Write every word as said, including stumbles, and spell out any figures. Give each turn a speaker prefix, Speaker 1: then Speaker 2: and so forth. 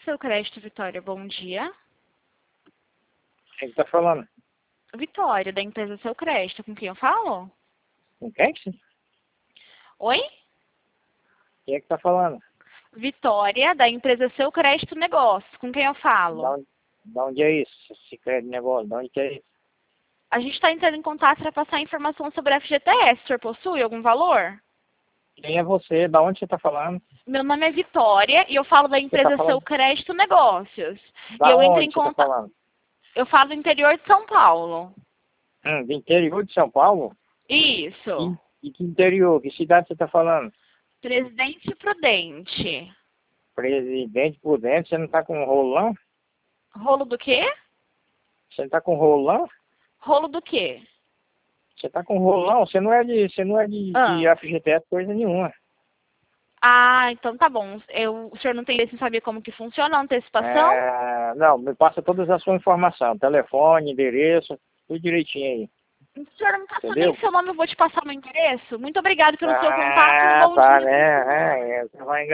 Speaker 1: Seu Crédito, Vitória, bom dia.
Speaker 2: Quem que tá falando?
Speaker 1: Vitória, da empresa Seu Crédito, com quem eu falo?
Speaker 2: Com quem que você...
Speaker 1: Oi?
Speaker 2: Quem é que tá falando?
Speaker 1: Vitória, da empresa Seu Crédito Negócios, com quem eu
Speaker 2: Da
Speaker 1: falo?
Speaker 2: onde, da onde é isso? Esse crédito negócio, da onde que é isso?
Speaker 1: A gente está entrando em contato para passar informação sobre a F G T S. O senhor possui algum valor?
Speaker 2: Quem é você? Da onde você tá falando?
Speaker 1: Meu nome é Vitória e eu falo da
Speaker 2: Você tá
Speaker 1: empresa Seu
Speaker 2: falando?
Speaker 1: Crédito Negócios. E
Speaker 2: Da
Speaker 1: eu entro em
Speaker 2: onde você tá
Speaker 1: contato...
Speaker 2: falando?
Speaker 1: Eu falo do interior de São Paulo.
Speaker 2: Hum, do interior de São Paulo?
Speaker 1: Isso.
Speaker 2: E, e que interior? Que cidade você tá falando?
Speaker 1: Presidente Prudente.
Speaker 2: Presidente Prudente, você não tá com rolão?
Speaker 1: Rolo do quê?
Speaker 2: Você não tá com rolão?
Speaker 1: Rolo do quê?
Speaker 2: Você tá com rolão? Você não é de, você não é de, de
Speaker 1: Ah.
Speaker 2: F G T S coisa nenhuma.
Speaker 1: Ah, então tá bom. Eu, o senhor não tem interesse em saber como que funciona a antecipação?
Speaker 2: É, não, me passa todas as suas informações. Telefone, endereço, tudo direitinho aí.
Speaker 1: O senhor não passou nem
Speaker 2: Entendeu?
Speaker 1: seu nome, eu vou te passar meu endereço. Muito obrigado pelo seu contato. Um
Speaker 2: Ah,
Speaker 1: bom
Speaker 2: tá,
Speaker 1: dia.
Speaker 2: né? É, é, você vai